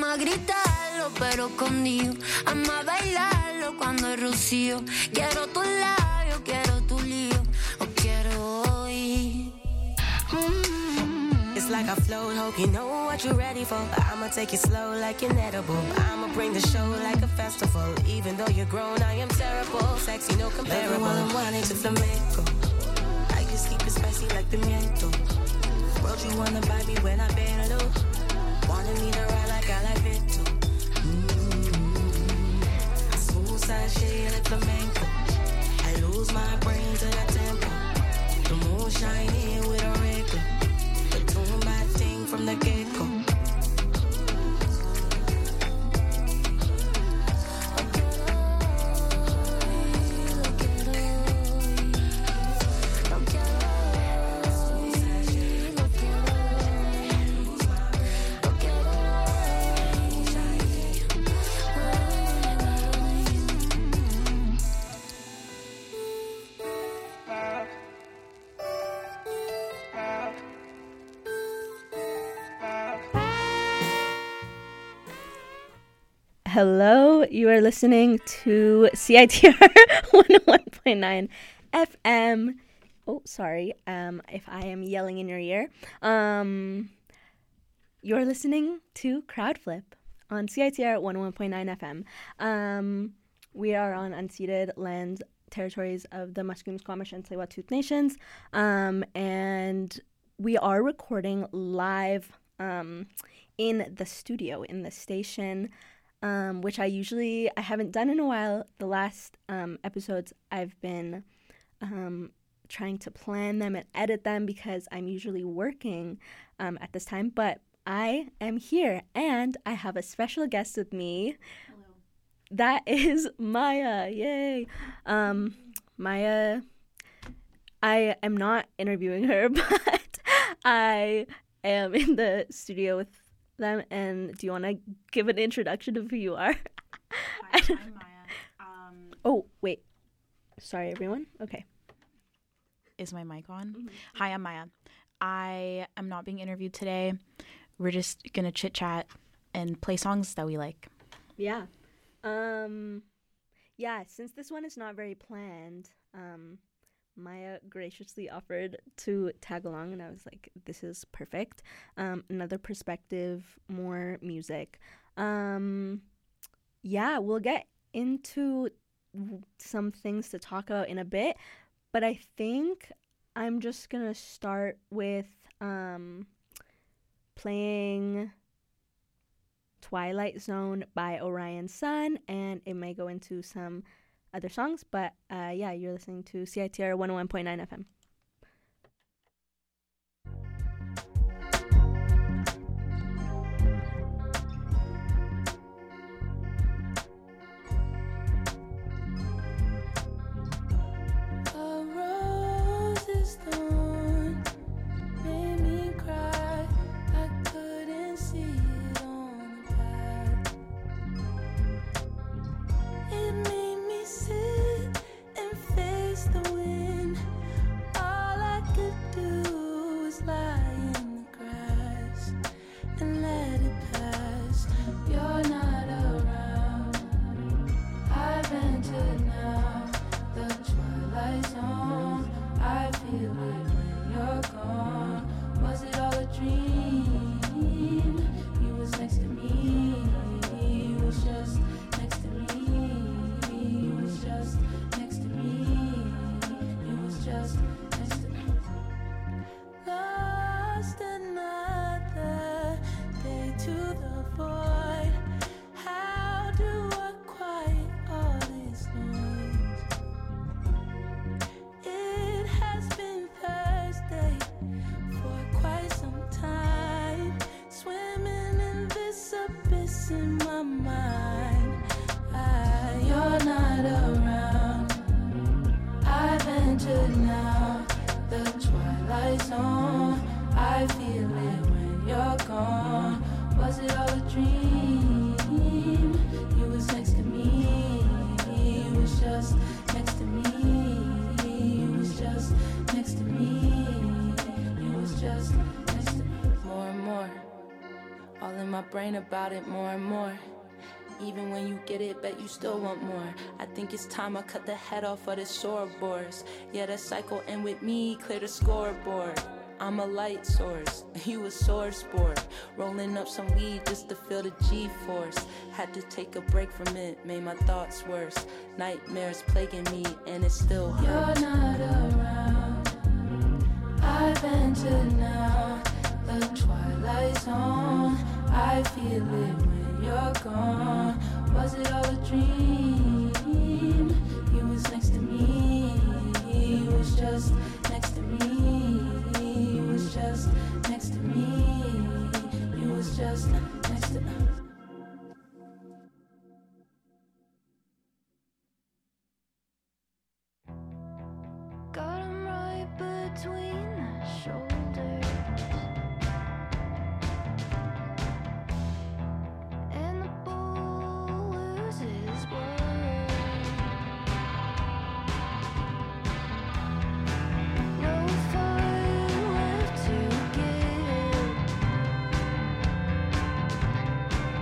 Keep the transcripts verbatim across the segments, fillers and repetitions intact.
Ama gritarlo pero escondido, ama bailarlo cuando es rocío. Quiero tus labios, quiero tu lío, o quiero hoy. Mm-hmm. It's like I float, hope you know what you're ready for. I'ma take it slow like inedible. I'ma bring the show like a festival. Even though you're grown, I am terrible. Sexy, no comparable. While I'm wanting to flamenco. I can sleep is spicy like pimiento. World, you wanna buy me when I bend low. Wanted me to ride like I like Vito. Mm-hmm. Smooth side shade like flamenco. I lose my brain to that tempo. The moon shining with a red glow. The tune bad thing from the get-go. Hello, you are listening to C I T R one oh one point nine F M. Oh, sorry, um, if I am yelling in your ear. Um, you're listening to Crowdflip on C I T R one oh one point nine F M. Um, we are on unceded lands, territories of the Musqueam, Squamish, and Tsleil-Waututh nations, um, and we are recording live um, in the studio, in the station, Um, which I usually, I haven't done in a while. The last um, episodes I've been um, trying to plan them and edit them because I'm usually working um, at this time. But I am here and I have a special guest with me. Hello. That is Maya. Yay. Um, Maya, I am not interviewing her, but I am in the studio with them. And do you want to give an introduction of who you are? Hi, I'm Maya. Um, oh, wait. Sorry, everyone. Okay. is my mic on? Mm-hmm. Hi, I'm Maya. I am not being interviewed today. We're just going to chit-chat and play songs that we like. Yeah. Um, yeah, since this one is not very planned, um, Maya graciously offered to tag along, and I was like, this is perfect. Um, another perspective, more music. Um, yeah, we'll get into some things to talk about in a bit, but I think I'm just going to start with um, playing Twilight Zone by Orion Sun, and it may go into some other songs, but uh, yeah, you're listening to C I T R one oh one point nine F M. It made me sit and face the wind. my brain about it more and more. Even when you get it, bet you still want more. I think it's time I cut the head off of the Ouroboros. Yeah, that cycle end with me, clear the scoreboard. I'm a light source, you a sore sport. Rolling up some weed just to feel the G-force. Had to take a break from it, made my thoughts worse. Nightmares plaguing me and it still hurts. You're not around, I've entered now. The twilight zone, I feel it when you're gone. Was it all a dream? You was next to me, you was just next to me. You was just next to me. You was just next to me. Got him right between the shoulders, and the bull loses blood. No fight left to give.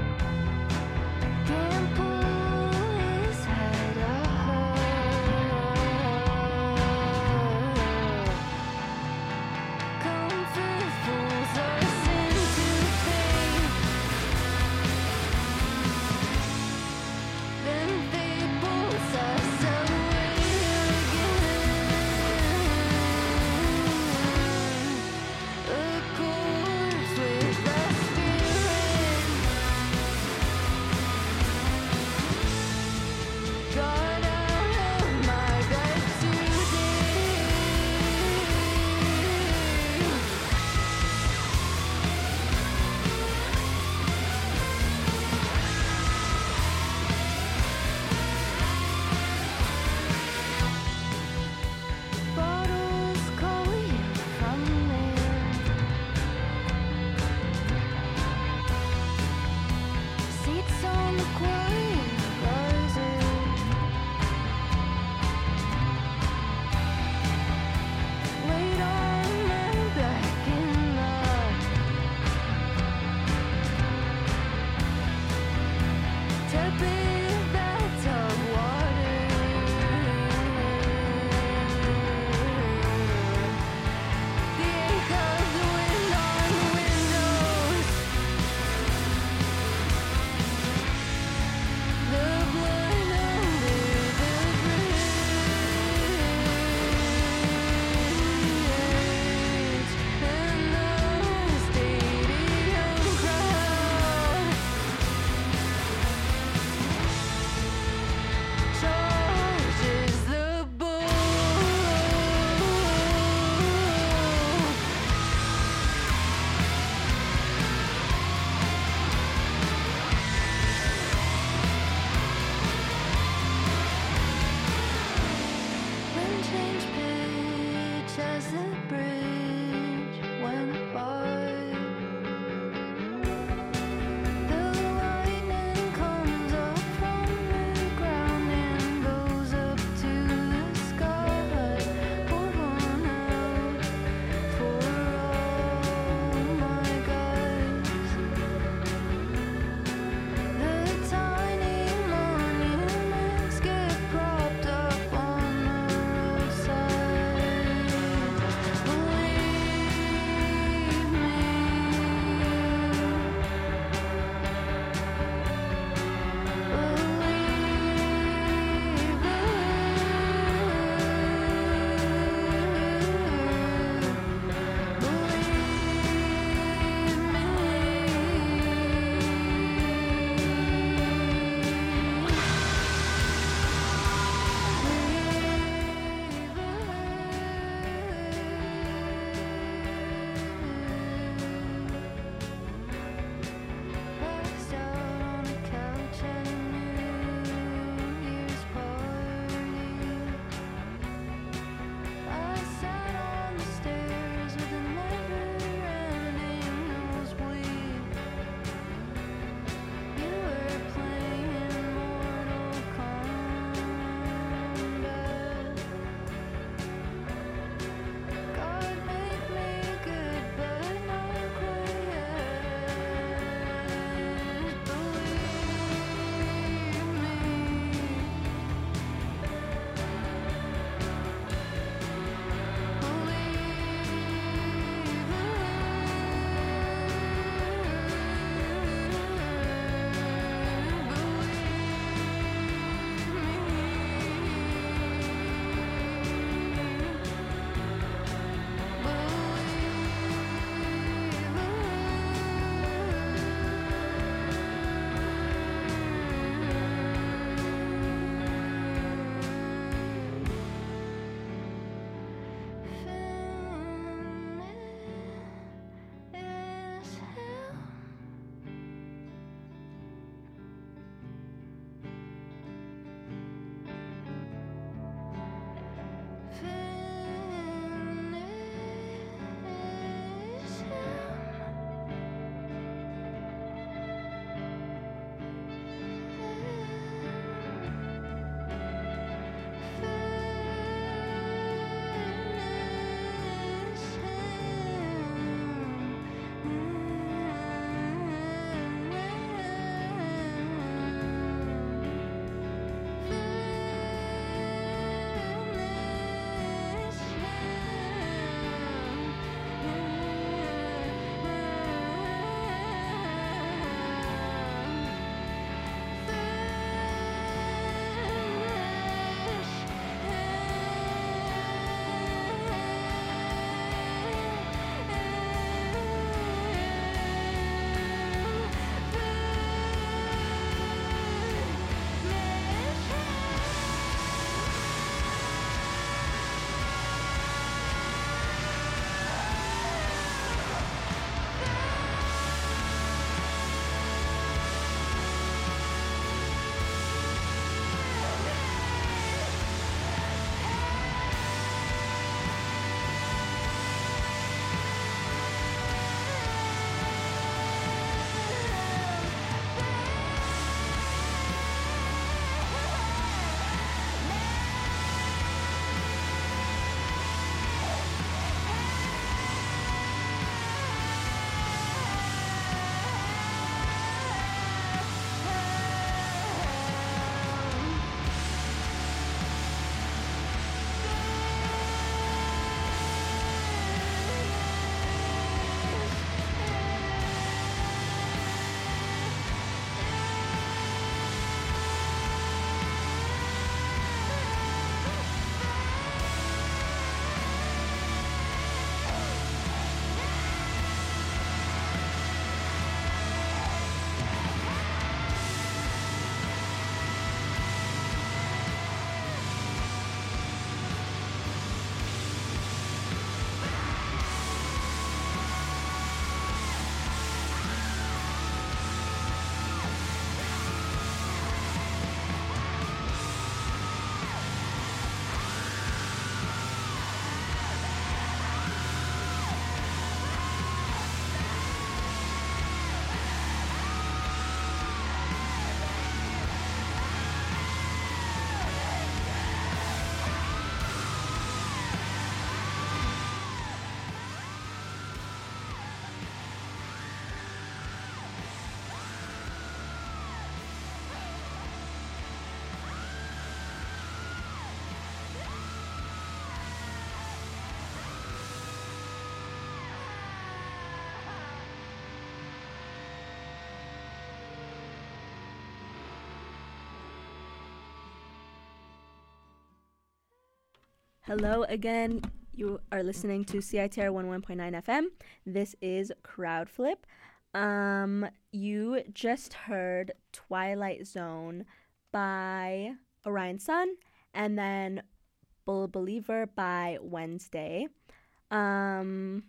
Hello again. You are listening to C I T R one oh one point nine F M. This is Crowd Flip. Um, you just heard Twilight Zone by Orion Sun and then Bull Believer by Wednesday. Um,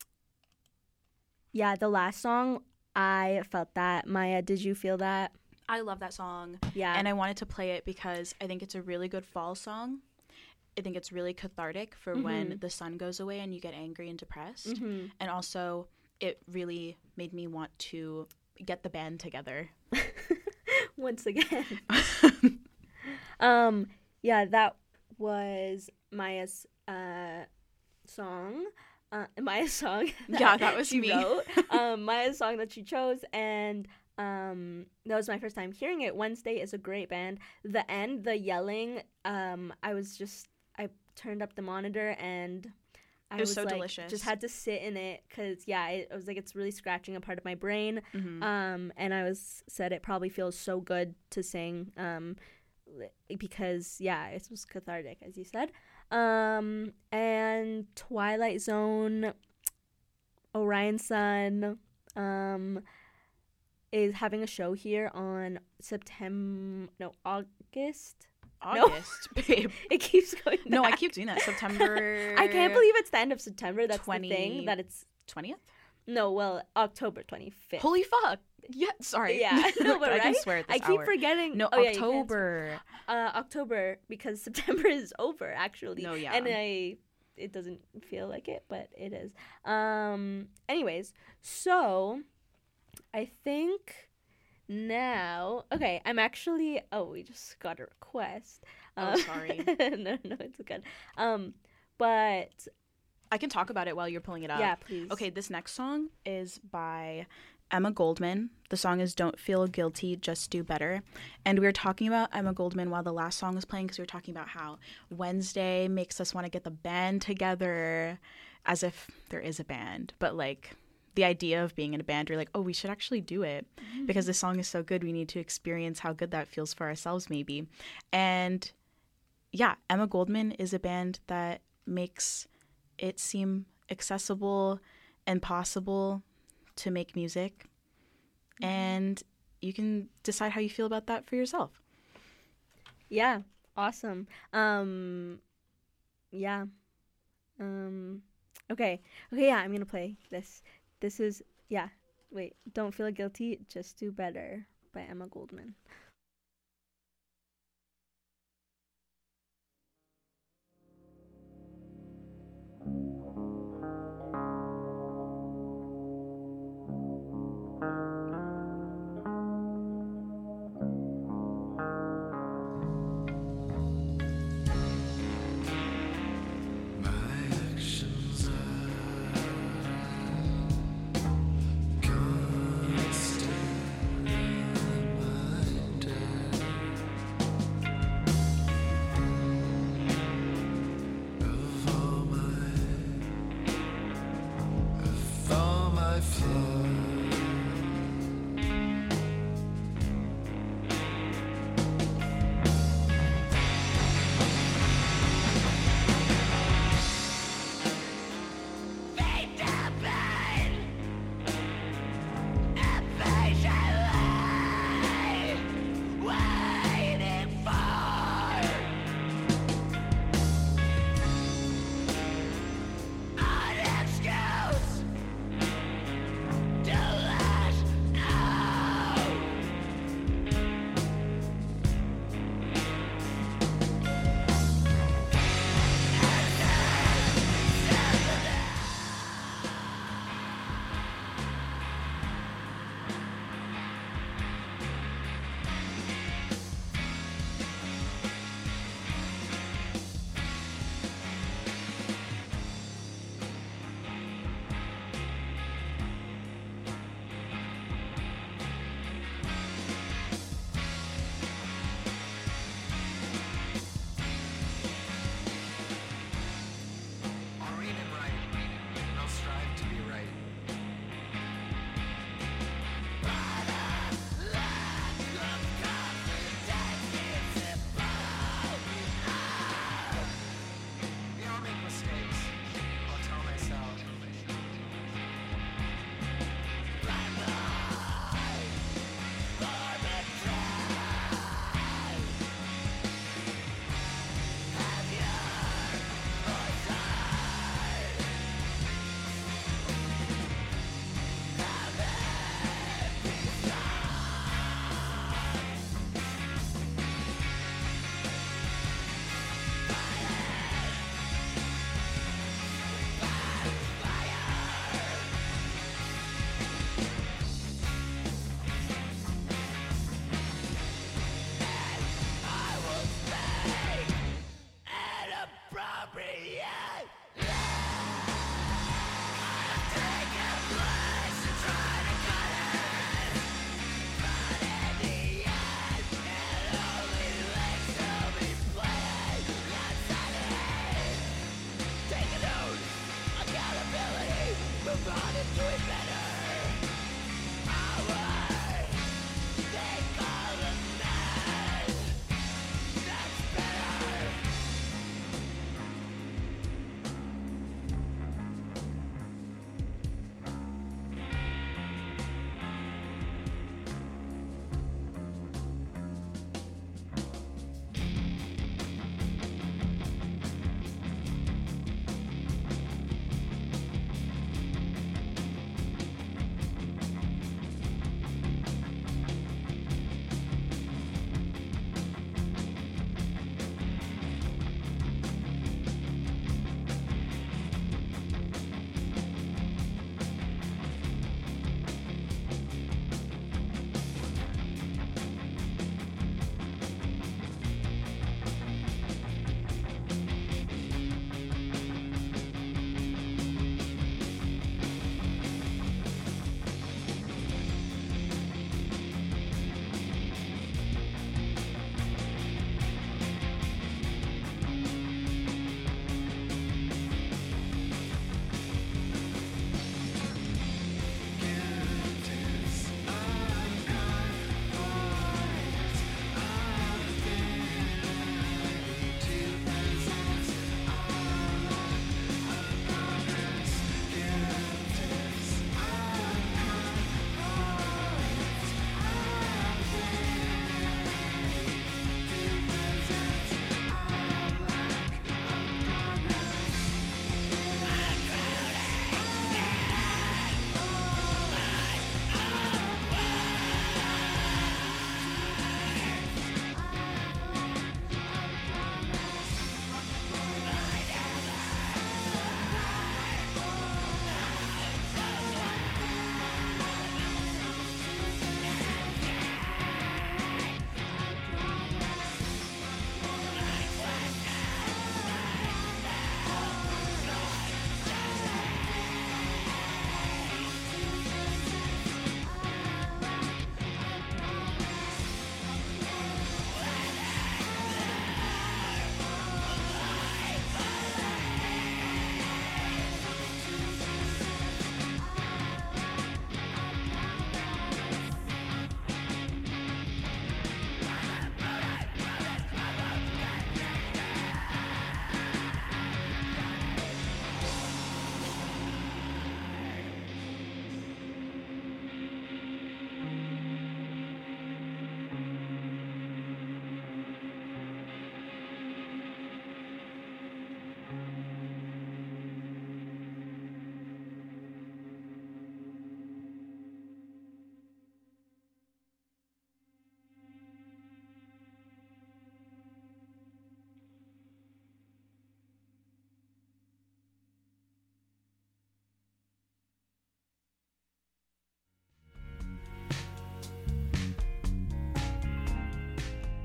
yeah, the last song, I felt that. Maya, did you feel that? I love that song. Yeah. And I wanted to play it because I think it's a really good fall song. I think it's really cathartic for mm-hmm. when the sun goes away and you get angry and depressed. Mm-hmm. And also, it really made me want to get the band together. Once again. um, yeah, that was Maya's uh, song. Uh, Maya's song. That yeah, that was she me. wrote. um, Maya's song that she chose, and um, that was my first time hearing it. Wednesday is a great band. The end, the yelling, um, I was just, I turned up the monitor and I it was, was so like, delicious. Just had to sit in it because, yeah, it, I was like, it's really scratching a part of my brain. Mm-hmm. Um, and I was said it probably feels so good to sing um, because, yeah, it was cathartic, as you said. Um, and Twilight Zone, Orion Sun, um, is having a show here on September, no, August. August, no. babe. It keeps going back. No, I keep doing that. September. I can't believe it's the end of September. That's twenty... the thing. That it's twentieth? No, well, October twenty-fifth. Holy fuck. Yeah, sorry. Yeah, no, but I right? can swear at this I keep hour. forgetting. No, oh, October. Yeah, uh, October, because September is over, actually. No, yeah. And I, it doesn't feel like it, but it is. Um. Anyways, so I think now, okay, I'm actually, oh, we just got a request. Oh, um, sorry. no, no, it's good. Um, but I can talk about it while you're pulling it up. Yeah, please. Okay, this next song is by Emma Goldman. The song is Don't Feel Guilty, Just Do Better. And we were talking about Emma Goldman while the last song was playing because we were talking about how Wednesday makes us want to get the band together, as if there is a band. But, like, the idea of being in a band, you're like, oh, we should actually do it mm-hmm. because this song is so good. We need to experience how good that feels for ourselves, maybe. And, yeah, Emma Goldman is a band that makes it seem accessible and possible to make music, and you can decide how you feel about that for yourself. Yeah, awesome. Um, yeah. Um, okay. Okay, yeah, I'm gonna play this. This is, yeah, wait, Don't Feel Guilty, Just Do Better by Emma Goldman. Constant reminder.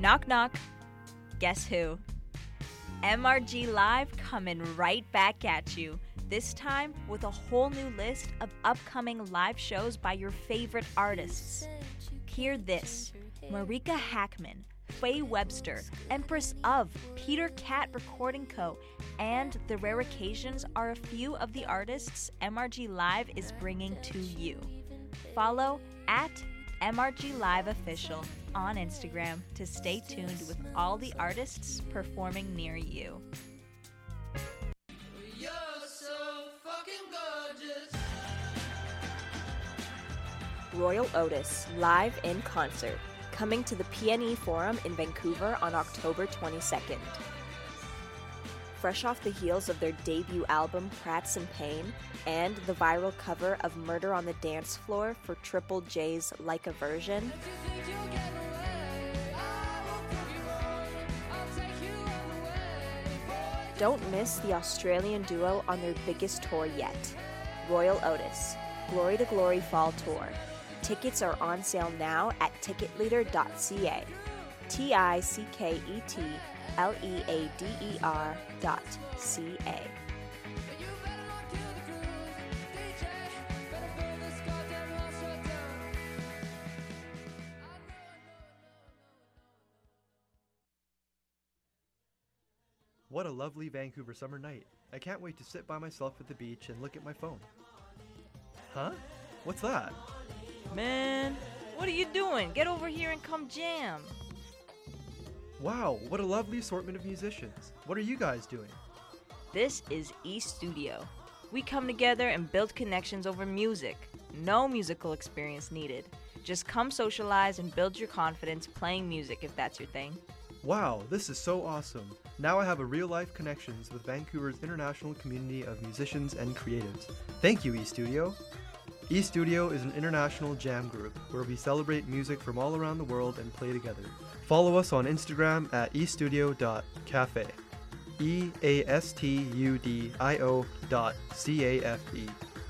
Knock knock. Guess who? M R G Live coming right back at you. This time with a whole new list of upcoming live shows by your favorite artists. Hear this. Marika Hackman, Faye Webster, Empress of, Peter Cat Recording Co., and The Rare Occasions are a few of the artists M R G Live is bringing to you. Follow at M R G Live Official on Instagram to stay tuned with all the artists performing near you. You're so fucking gorgeous. Royal Otis, live in concert, coming to the P N E Forum in Vancouver on October twenty-second. Fresh off the heels of their debut album Prats and Pain and the viral cover of Murder on the Dance Floor for Triple J's Like a Version, don't miss the Australian duo on their biggest tour yet, Royal Otis, Glory to Glory Fall Tour. Tickets are on sale now at ticket leader dot c a. T I C K E T L E A D E R dot C A. What a lovely Vancouver summer night. I can't wait to sit by myself at the beach and look at my phone. Huh? What's that? Man, what are you doing? Get over here and come jam. Wow, what a lovely assortment of musicians. What are you guys doing? This is E-Studio. We come together and build connections over music. No musical experience needed. Just come socialize and build your confidence playing music if that's your thing. Wow, this is so awesome. Now I have a real-life connections with Vancouver's international community of musicians and creatives. Thank you, E-Studio. E-Studio is an international jam group where we celebrate music from all around the world and play together. Follow us on Instagram at e studio dot cafe. E A S T U D I O dot C A F E.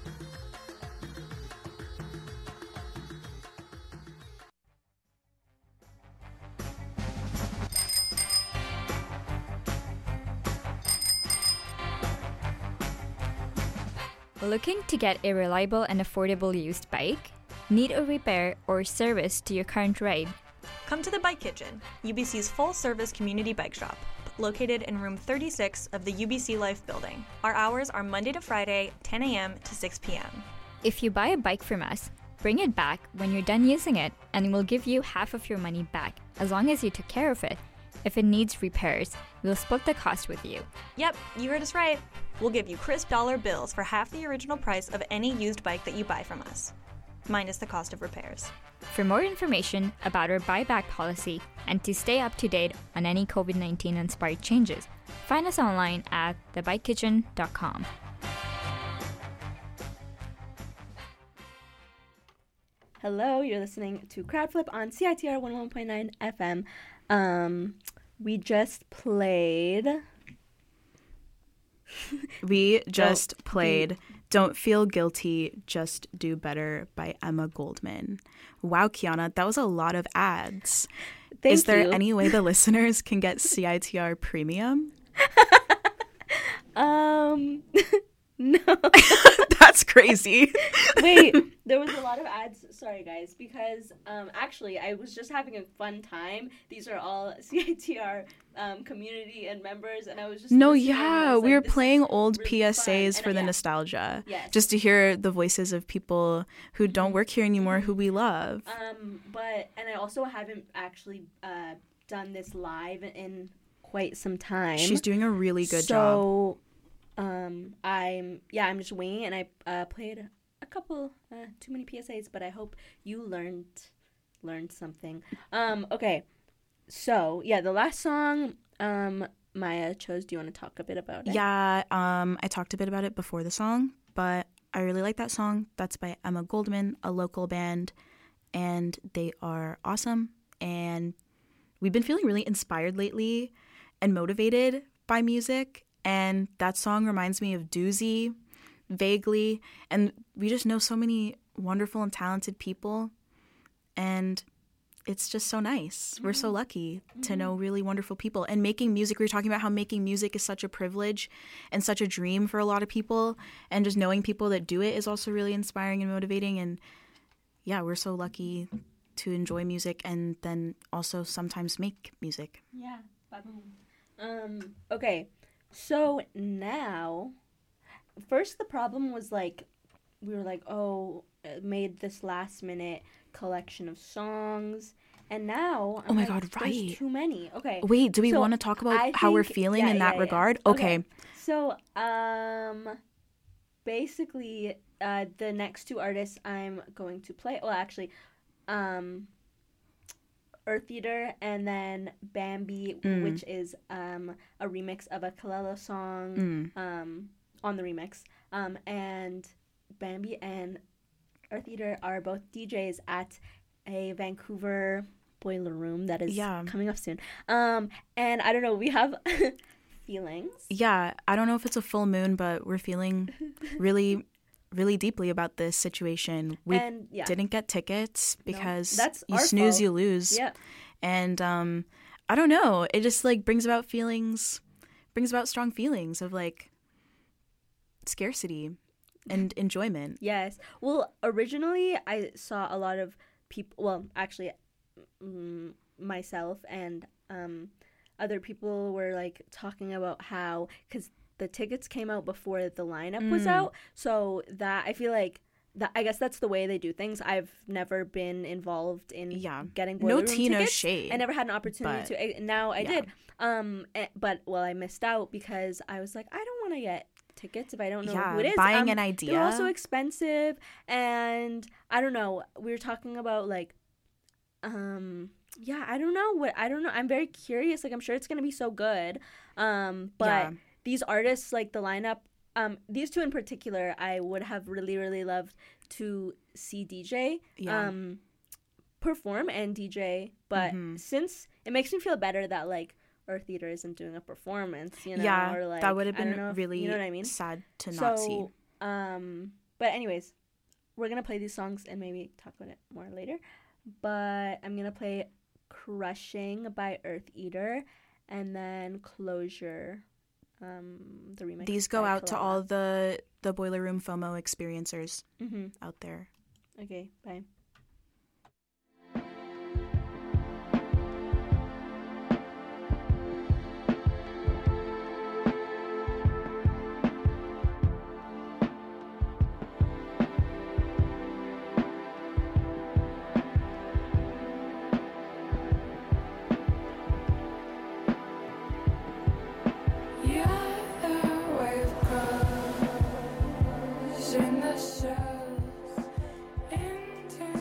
Looking to get a reliable and affordable used bike? Need a repair or service to your current ride? Come to the Bike Kitchen, U B C's full-service community bike shop, located in room thirty-six of the U B C Life building. Our hours are Monday to Friday, ten a.m. to six p.m. If you buy a bike from us, bring it back when you're done using it and we'll give you half of your money back, as long as you took care of it. If it needs repairs, we'll split the cost with you. Yep, you heard us right. We'll give you crisp dollar bills for half the original price of any used bike that you buy from us, minus the cost of repairs. For more information about our buyback policy and to stay up to date on any COVID nineteen inspired changes, find us online at the bike kitchen dot com. Hello, you're listening to Crowdflip on C I T R one oh one point nine F M. Um, we just played... We just Don't played be- Don't Feel Guilty, Just Do Better by Emma Goldman. Wow, Kiana, that was a lot of ads. Thank Is there you. any way the listeners can get C I T R Premium? um, no. That's crazy. Wait, there was a lot of ads. Sorry, guys, because um, actually, I was just having a fun time. These are all C I T R um, community and members, and I was just no, listening, yeah, like, we were this playing is old really P S As fun. for and, the yeah. nostalgia, Yes. just to hear the voices of people who don't work here anymore, who we love. Um, but and I also haven't actually uh, done this live in quite some time. She's doing a really good so, job. So, um, I'm yeah, I'm just winging, and I uh, played a couple uh, too many P S As, but I hope you learned learned something. Um, okay, so yeah, the last song um Maya chose. Do you want to talk a bit about it? Yeah, um, I talked a bit about it before the song, but I really like that song. That's by Emma Goldman, a local band, and they are awesome. And we've been feeling really inspired lately and motivated by music. And that song reminds me of Doozy, vaguely. And we just know so many wonderful and talented people. And it's just so nice. We're so lucky to know really wonderful people. And making music, we were talking about how making music is such a privilege and such a dream for a lot of people. And just knowing people that do it is also really inspiring and motivating. And yeah, we're so lucky to enjoy music and then also sometimes make music. Yeah. Um, okay. So now, first the problem was like, we were like, oh, made this last minute collection of songs, and now I'm oh my like, god, there's right, too many. Okay, wait, do we so want to talk about I how we're think- feeling yeah, in that yeah, yeah. regard? Okay. So um basically uh the next two artists I'm going to play, well actually um Earth Eater and then Bambi, Mm. which is um a remix of a Kalelo song Mm. um on the remix, um and Bambi and Earth Eater are both D Js at a Vancouver boiler room that is Yeah. coming up soon. Um, and I don't know, we have feelings. Yeah, I don't know if it's a full moon, but we're feeling really, really deeply about this situation. We And, yeah. didn't get tickets because that's you our snooze, fault. you lose. Yeah. And um, I don't know. It just like brings about feelings, brings about strong feelings of like scarcity and enjoyment. Yes. Well, originally I saw a lot of people, well, actually mm, myself and um, other people were like talking about how, because the tickets came out before the lineup was Mm. out, so that I feel like that, I guess that's the way they do things. I've never been involved in Yeah. getting No boiler room tea, no tickets. shade, I never had an opportunity but- to. I, now I yeah. did. Um, eh, but well, I missed out because I was like, I don't want to get tickets if I don't know Yeah, who it is. buying Um, an They're idea. also expensive, and I don't know. We were talking about like, um, yeah, I don't know what I don't know. I'm very curious. Like, I'm sure it's gonna be so good. Um, but Yeah. these artists, like the lineup, um, these two in particular, I would have really, really loved to see D J, Yeah. um, perform and D J. But Mhm. since it makes me feel better that like Earth Eater isn't doing a performance, you know, yeah, or like that would have I don't been know if- really you know what I mean? sad to so, not see. Um, but anyways, we're gonna play these songs and maybe talk about it more later. But I'm gonna play "Crushing" by Earth Eater, and then "Closure," um, the remix. These go by out to Kalala. all the the Boiler Room FOMO experiencers Mhm. out there. Okay, bye. In the shells into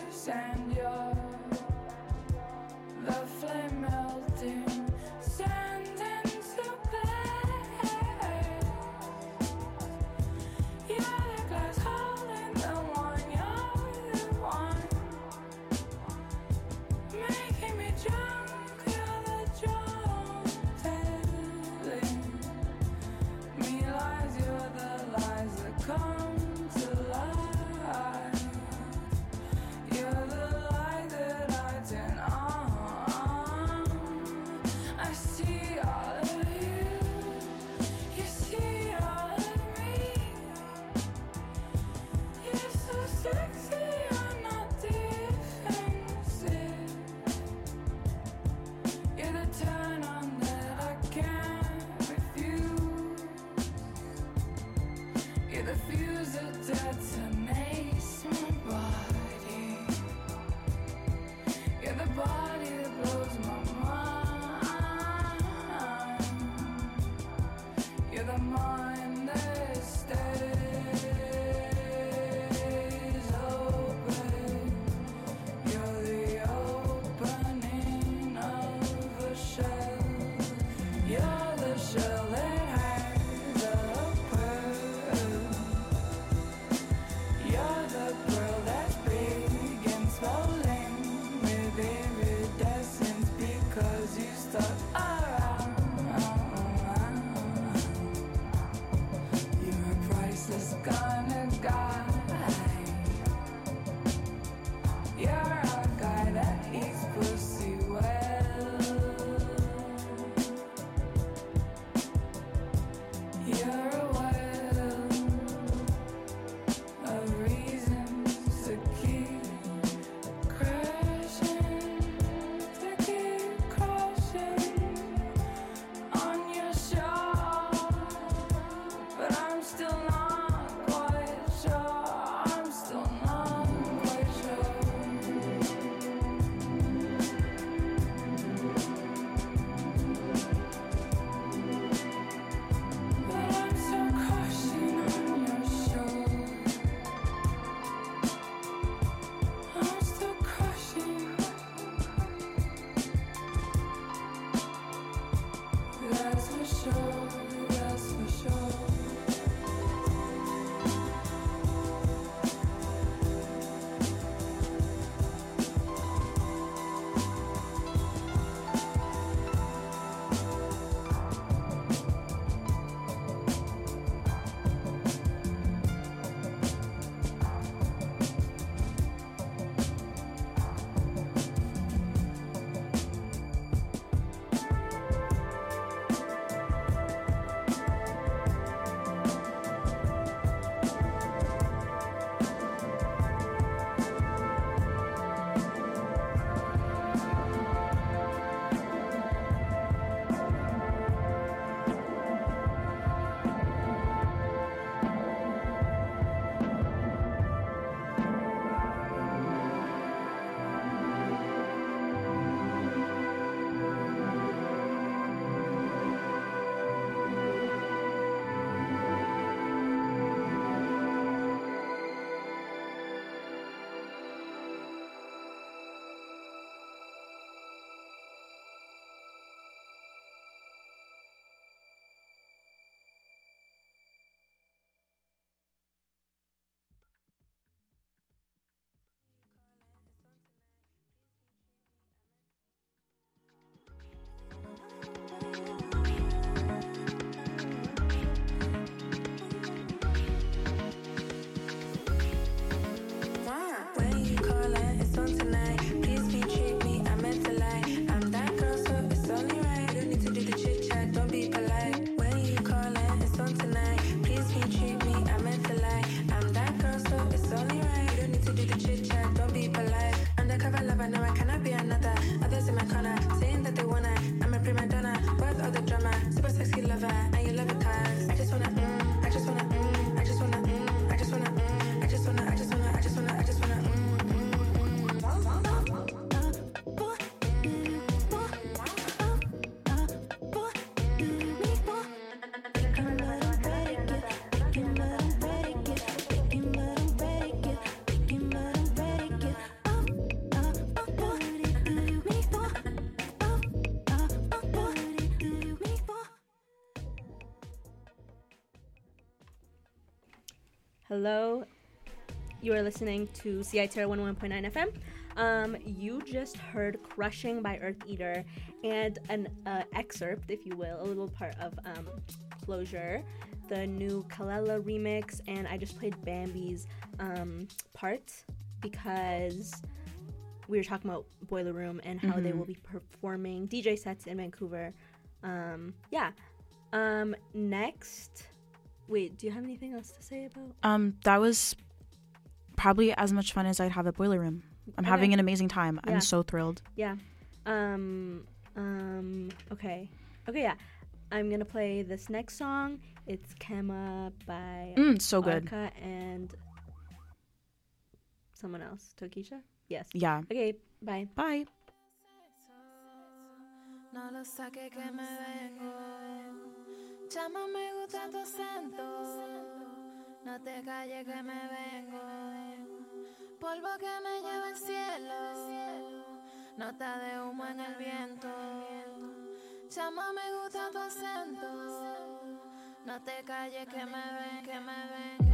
Hello. You are listening to C I T R one oh one point nine F M. Um, you just heard Crushing by Earth Eater and an uh, excerpt, if you will, a little part of um, Closure, the new Kalela remix, and I just played Bambi's um, part because we were talking about Boiler Room and how mm-hmm. they will be performing D J sets in Vancouver. Um, yeah. Um, next, wait, do you have anything else to say about? Um, that was probably as much fun as I'd have at Boiler Room. I'm okay. having an amazing time. Yeah. I'm so thrilled. Yeah. Um, um, okay. Okay, yeah. I'm going to play this next song. It's Kema by mm, so good. Arca and someone else. Tokisha? Yes. Yeah. Okay, bye. Bye. No lo saque que me vengo. Chama, me gusta tu acento. No te calles que me vengo. Polvo que me lleva al cielo. Nota de humo en el viento. Chama, me gusta tu acento. No te calles que me ven, que me vengo.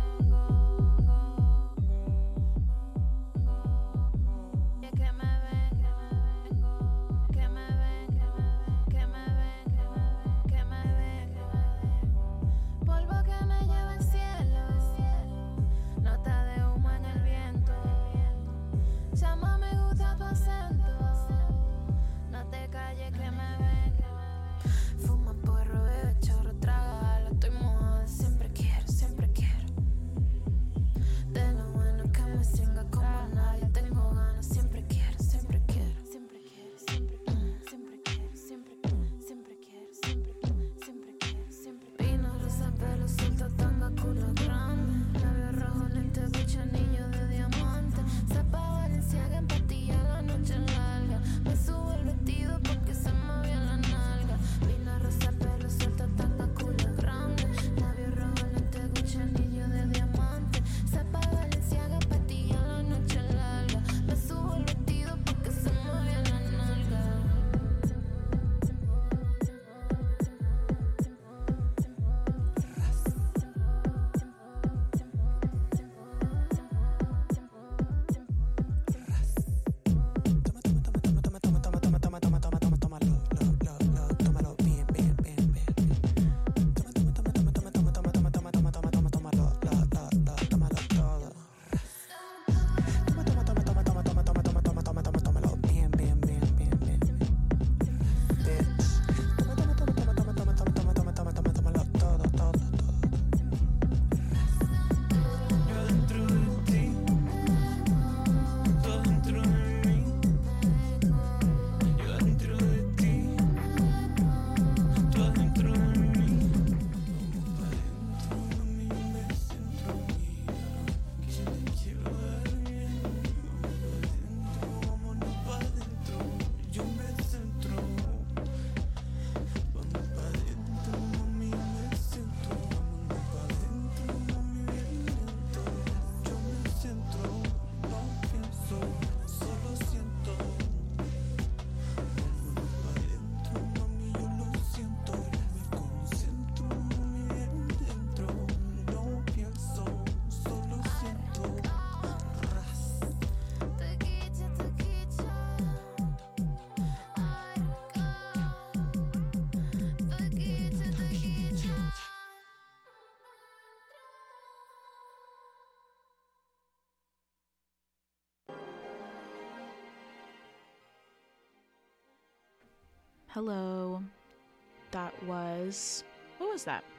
Hello. That was... What was that?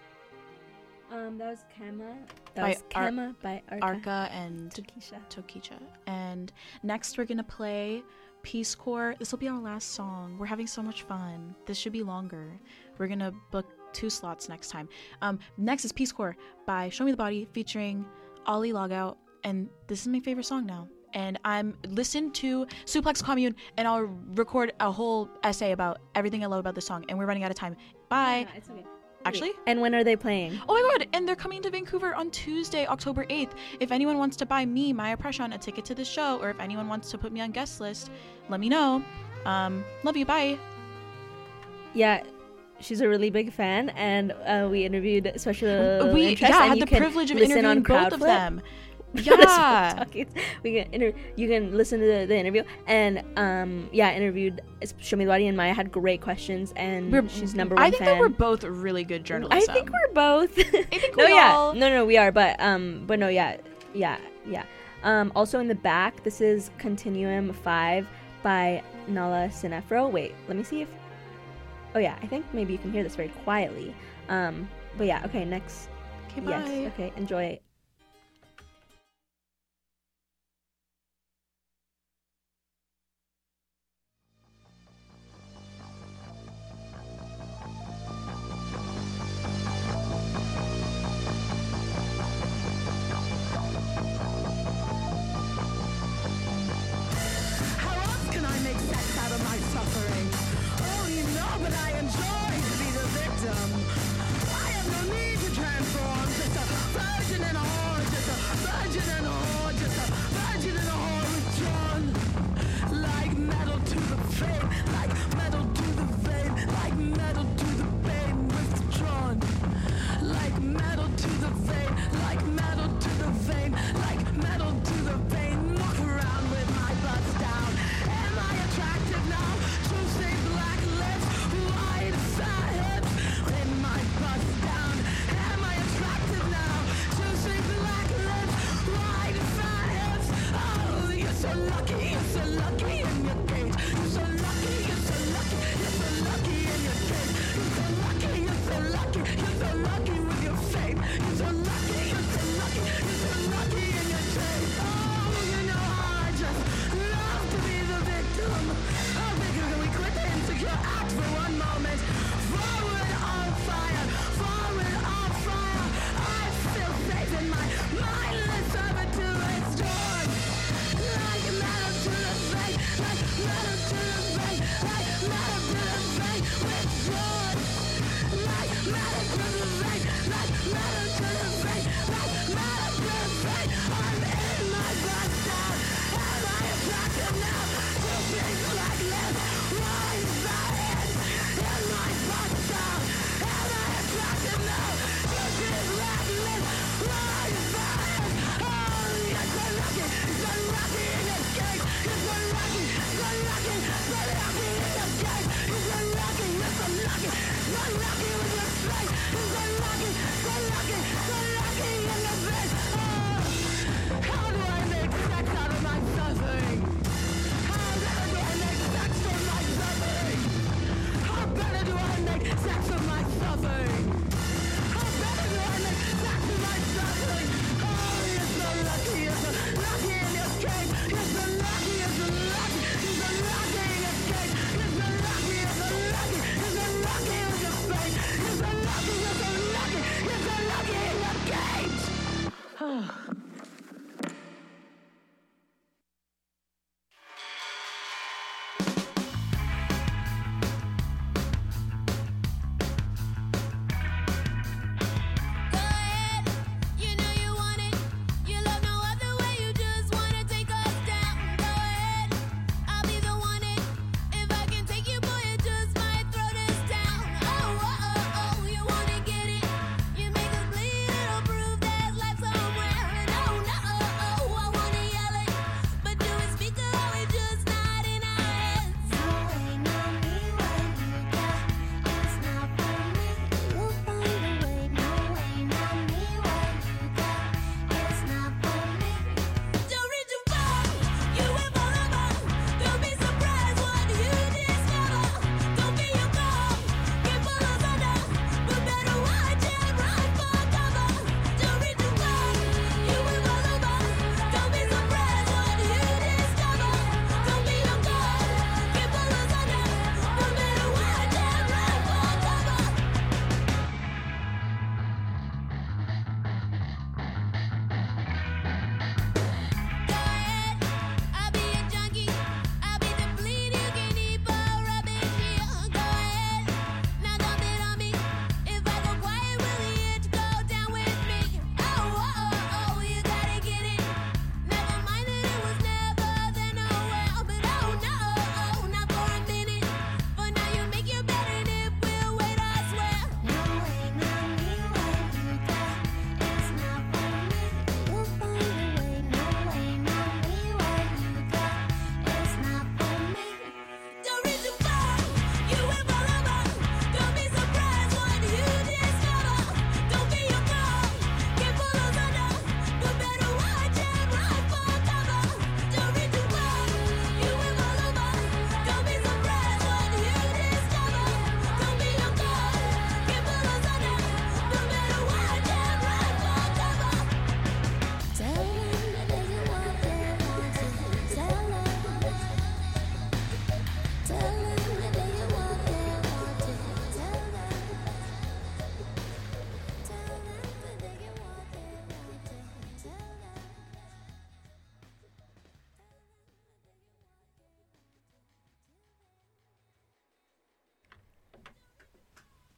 Um, that was Kema. That by was Kema Ar- by Arca. Arca and Tokisha. Tokisha. And next we're going to play Peace Corps. This will be our last song. We're having so much fun. This should be longer. We're going to book two slots next time. Um, next is Peace Corps by Show Me the Body featuring Ollie Logout. And this is my favorite song now. And I'm listen to Suplex Commune, and I'll record a whole essay about everything I love about this song. And we're running out of time. Bye. Yeah, it's okay. Actually? And when are they playing? Oh my god, and they're coming to Vancouver on Tuesday, October eighth. If anyone wants to buy me, Maya Preshon, a ticket to the show, or if anyone wants to put me on guest list, let me know. Um, love you, bye. Yeah, she's a really big fan, and uh, we interviewed special we interest, yeah and had you the can privilege of listen interviewing on both of Crowdflip. them. That's what I'm Yeah. talking. We can inter- you can listen to the, the interview, and um yeah, I interviewed Shomidwadi and Maya had great questions, and We're- she's number one I think fan. that we're both really good journalists. I think we're both. I think no, we yeah, all- no, no, we are, but um, but no, yeah, yeah, yeah. Um, also in the back, this is Continuum Five by Nala Sinefro. Wait, let me see if. Oh yeah, I think maybe you can hear this very quietly. Um, but yeah, okay, next. Okay, yes, bye. okay, enjoy. How else can I make sense out of my suffering? Oh, you know, but I enjoy to be the victim. I have no need to transform, just a virgin in a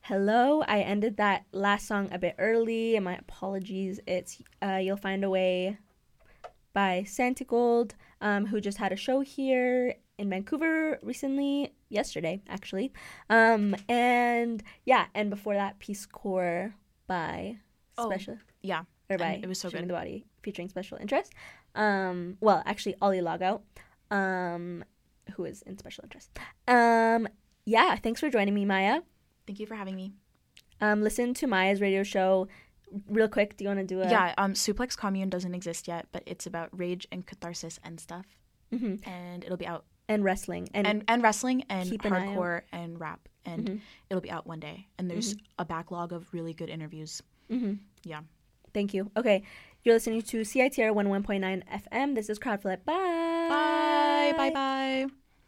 Hello. I ended that last song a bit early, and my apologies. It's uh, You'll Find a Way by Santigold, um, who just had a show here in Vancouver recently, yesterday, actually. Um, and yeah, and before that, Peace Corps by Oh, Special. yeah. Or by And it was so Streaming good. the Body, featuring Special Interest. Um, well, actually, Ollie Logout, um, who is in Special Interest. Um, yeah, thanks for joining me, Maya. Thank you for having me. Um, listen to Maya's radio show real quick. Do you want to do a... Yeah, um, Suplex Commune doesn't exist yet, but it's about rage and catharsis and stuff. Mhm. And it'll be out. And wrestling. And, And and wrestling and keep an eye out. hardcore and rap. And Mhm. it'll be out one day. And there's Mhm. a backlog of really good interviews. Mhm. Yeah. Thank you. Okay, you're listening to C I T R one oh one point nine F M. This is Crowdflip. Bye. Bye. Bye. Bye.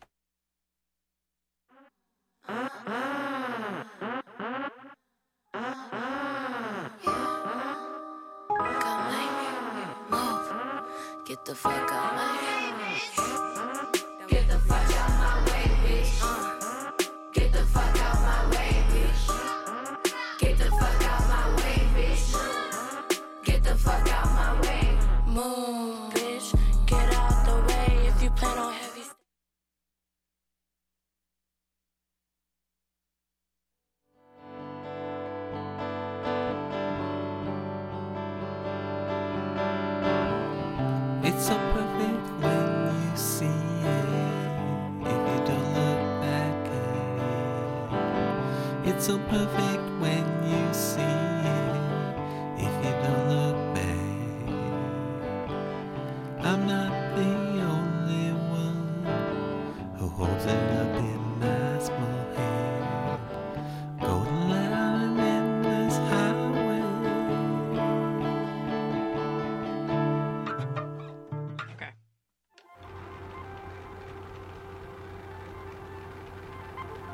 Get the fuck out my Get the fuck out my way, bitch. Uh, get the fuck out my way, bitch. Get the fuck out my way, bitch. Get the fuck out my way. Move, bitch. Get out the way if you plan on heavy. It's so perfect when you see it. If you don't look back at it, it's so perfect when you see